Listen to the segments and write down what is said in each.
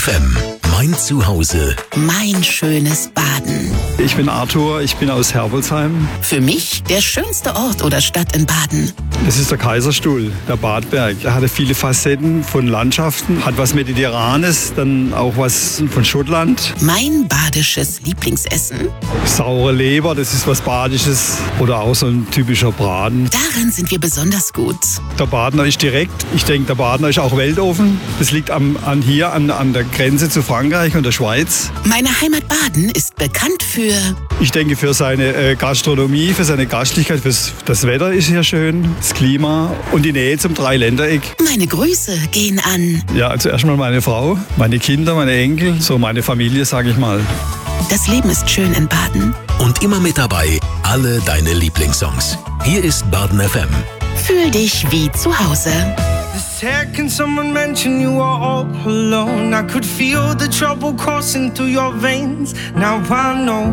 FM. Mein Zuhause. Mein schönes Baden. Ich bin Arthur, ich bin aus Herbolzheim. Für mich der schönste Ort oder Stadt in Baden. Es ist der Kaiserstuhl, der Badberg. Er hatte viele Facetten von Landschaften, hat was Mediterranes, dann auch was von Schottland. Mein badisches Lieblingsessen? Saure Leber, das ist was Badisches. Oder auch so ein typischer Braten. Darin sind wir besonders gut. Der Badener ist direkt. Ich denke, der Badener ist auch weltoffen. Das liegt an der Grenze zu Frankreich und der Schweiz. Meine Heimat Baden ist bekannt für... Ich denke, für seine Gastronomie, für seine Gastlichkeit, das Wetter ist hier schön, das Klima und die Nähe zum Dreiländereck. Meine Grüße gehen an... Ja, also erstmal meine Frau, meine Kinder, meine Enkel, so meine Familie, sage ich mal. Das Leben ist schön in Baden. Und immer mit dabei alle deine Lieblingssongs. Hier ist Baden FM. Fühl dich wie zu Hause. The second someone mentioned you were all alone, I could feel the trouble coursing through your veins. Now I know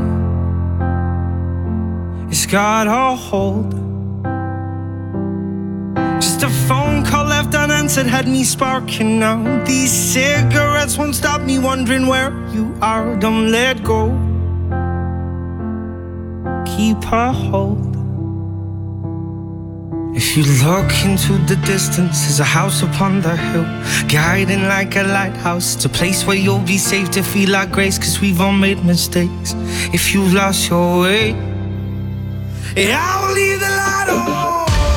it's got a hold. Just a phone call left unanswered had me sparking now. These cigarettes won't stop me wondering where you are. Don't let go, keep a hold. If you look into the distance, there's a house upon the hill, guiding like a lighthouse. It's a place where you'll be safe to feel like grace, 'cause we've all made mistakes. If you've lost your way, yeah, I will leave the light on.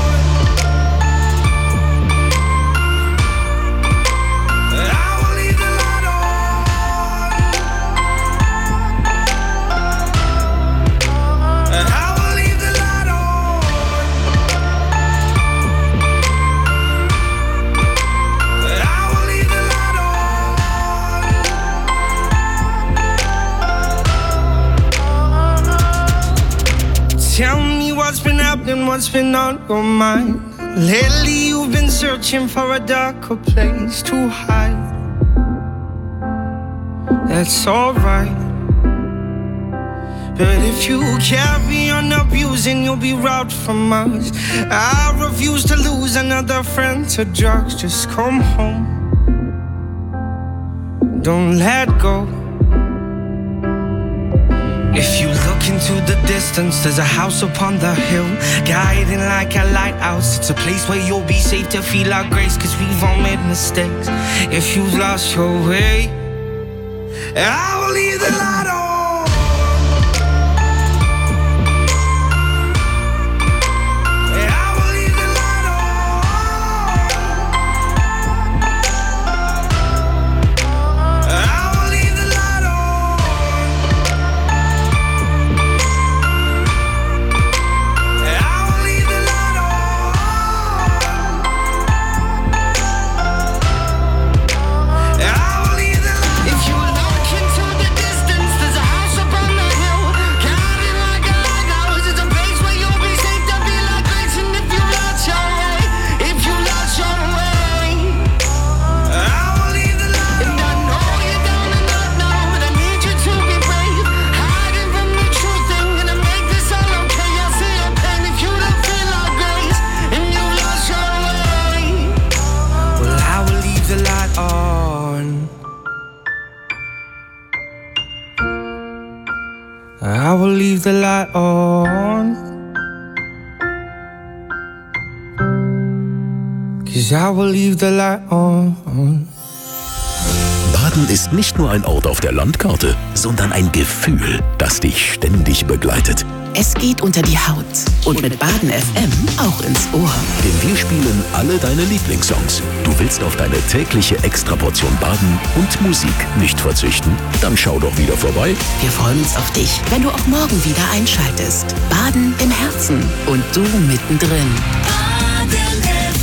Tell me what's been happening, what's been on your mind. Lately you've been searching for a darker place to hide. That's alright, but if you carry on abusing, you'll be robbed from us. I refuse to lose another friend to drugs. Just come home, don't let go. If you look into the distance, there's a house upon the hill, guiding like a lighthouse. It's a place where you'll be safe to feel our grace, 'cause we've all made mistakes. If you've lost your way, I will leave the light on. I will leave the light on, 'cause I will leave the light on. Baden ist nicht nur ein Ort auf der Landkarte, sondern ein Gefühl, das dich ständig begleitet. Es geht unter die Haut und mit Baden FM auch ins Ohr. Denn wir spielen alle deine Lieblingssongs. Du willst auf deine tägliche Extraportion Baden und Musik nicht verzichten? Dann schau doch wieder vorbei. Wir freuen uns auf dich, wenn du auch morgen wieder einschaltest. Baden im Herzen und du mittendrin. Baden FM.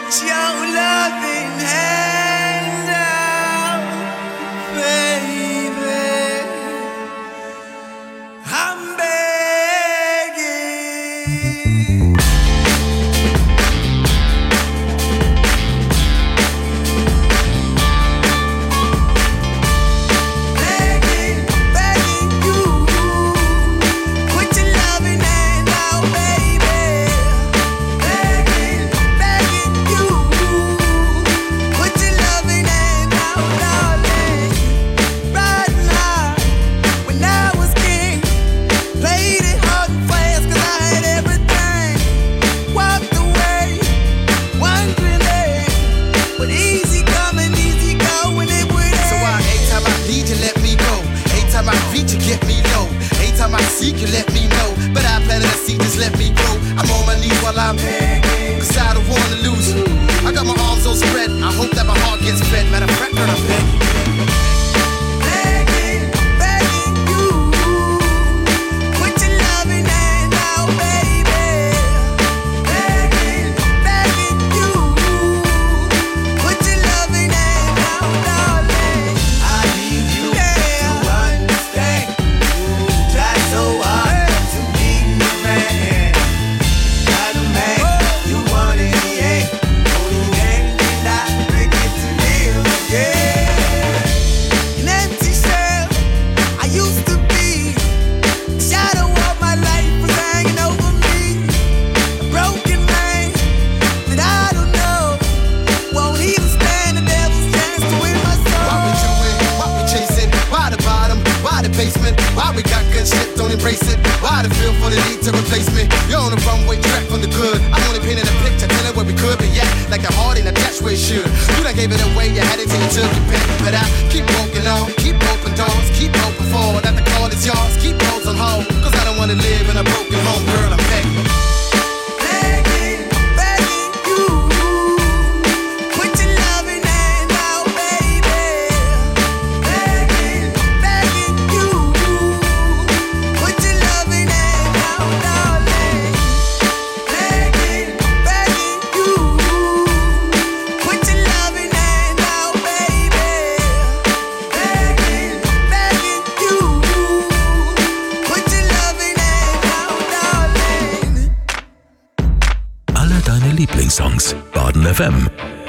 Lieblingssongs. Baden FM.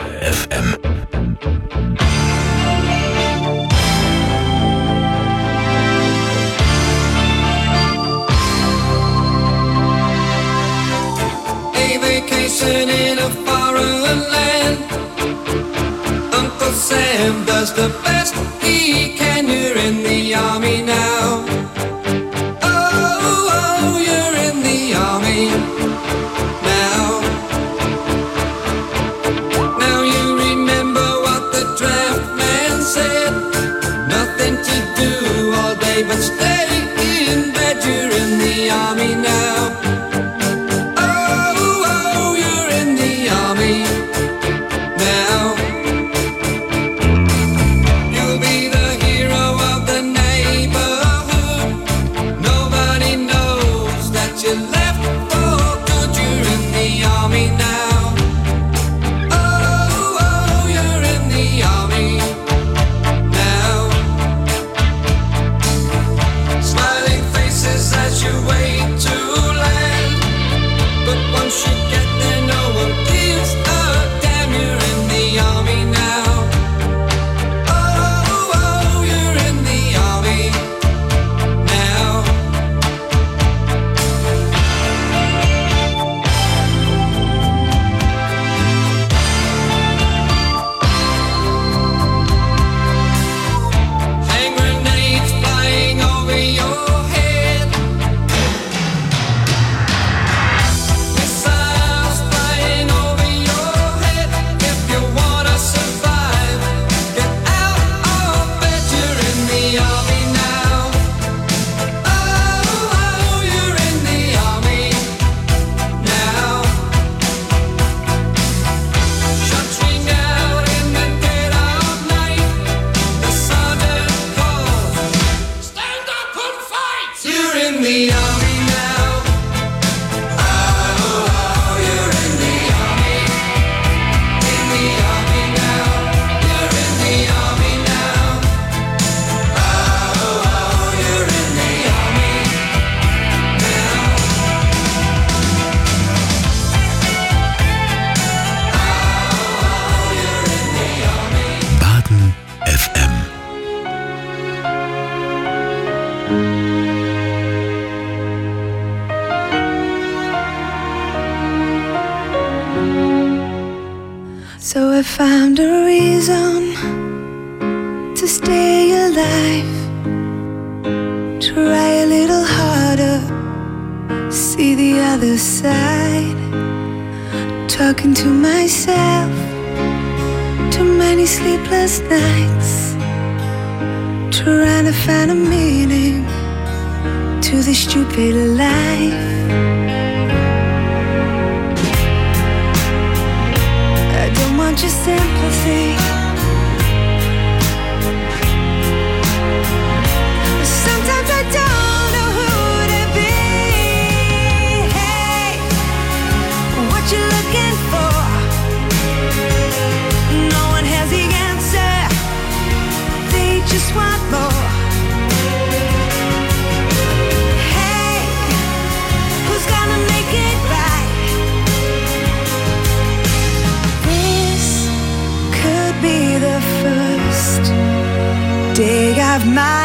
A vacation in a foreign land. Uncle Sam does the best he can. You're in the army now. Oh, you're in the army now. Now you remember what the draft man said. Nothing to do all day but stay in bed. You're in the army now. Oh, you're in the army now. You'll be the hero of the neighborhood. So I found a reason to stay alive. Try a little harder, see the other side. Talking to myself, too many sleepless nights, trying to find a meaning to this stupid life. I don't want your sympathy. Sometimes I don't know who to be. Hey, what you looking for? No one has the answer. They just want more. Hey, who's gonna make it right? This could be the first day of my